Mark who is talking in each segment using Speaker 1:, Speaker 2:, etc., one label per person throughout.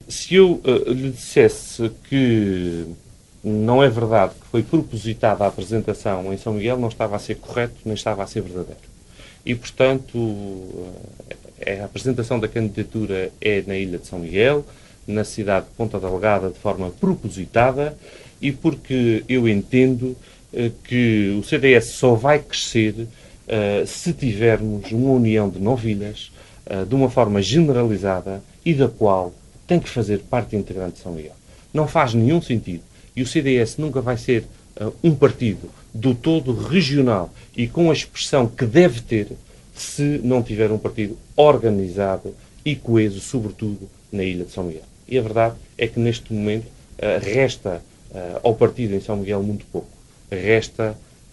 Speaker 1: Se eu lhe dissesse que não é verdade que foi propositada a apresentação em São Miguel, não estava a ser correto, nem estava a ser verdadeiro. E, portanto, a apresentação da candidatura é na Ilha de São Miguel, na cidade de Ponta Delgada, de forma propositada, e porque eu entendo que o CDS só vai crescer se tivermos uma união de novilhas de uma forma generalizada e da qual tem que fazer parte integrante de São Miguel. Não faz nenhum sentido. E o CDS nunca vai ser um partido do todo regional e com a expressão que deve ter se não tiver um partido organizado e coeso, sobretudo na Ilha de São Miguel. E a verdade é que neste momento resta ao partido em São Miguel muito pouco. Resta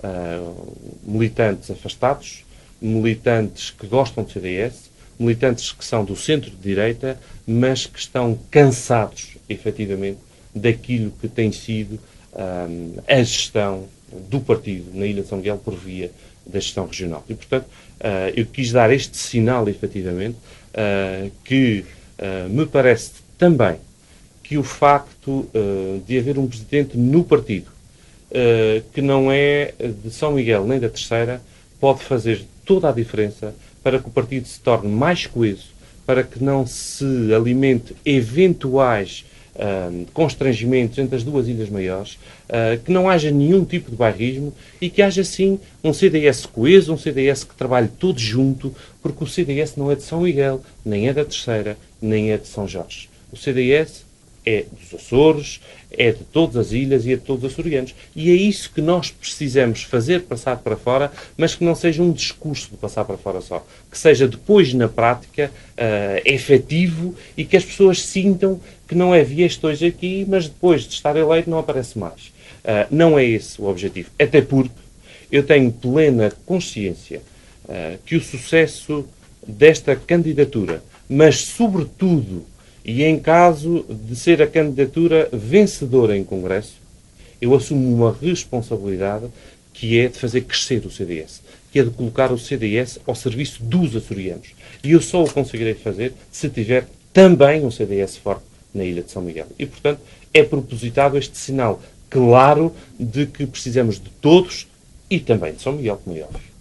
Speaker 1: militantes afastados, militantes que gostam do CDS, militantes que são do centro-direita, mas que estão cansados, efetivamente, daquilo que tem sido a gestão do partido na Ilha de São Miguel por via da gestão regional. E, portanto, eu quis dar este sinal, efetivamente, que me parece também que o facto de haver um presidente no partido que não é de São Miguel nem da Terceira pode fazer toda a diferença para que o partido se torne mais coeso, para que não se alimente eventuais constrangimentos entre as duas ilhas maiores, que não haja nenhum tipo de bairrismo e que haja, sim, um CDS coeso, um CDS que trabalhe todo junto, porque o CDS não é de São Miguel, nem é da Terceira, nem é de São Jorge. O CDS é dos Açores, é de todas as ilhas e é de todos os açorianos. E é isso que nós precisamos fazer passar para fora, mas que não seja um discurso de passar para fora só. Que seja depois, na prática, efetivo e que as pessoas sintam que não é vieste hoje aqui, mas depois de estar eleito não aparece mais. Não é esse o objetivo. Até porque eu tenho plena consciência que o sucesso desta candidatura, mas sobretudo e em caso de ser a candidatura vencedora em Congresso, eu assumo uma responsabilidade que é de fazer crescer o CDS, que é de colocar o CDS ao serviço dos açorianos. E eu só o conseguirei fazer se tiver também um CDS forte na Ilha de São Miguel. E, portanto, é propositado este sinal claro de que precisamos de todos e também de São Miguel, como é óbvio.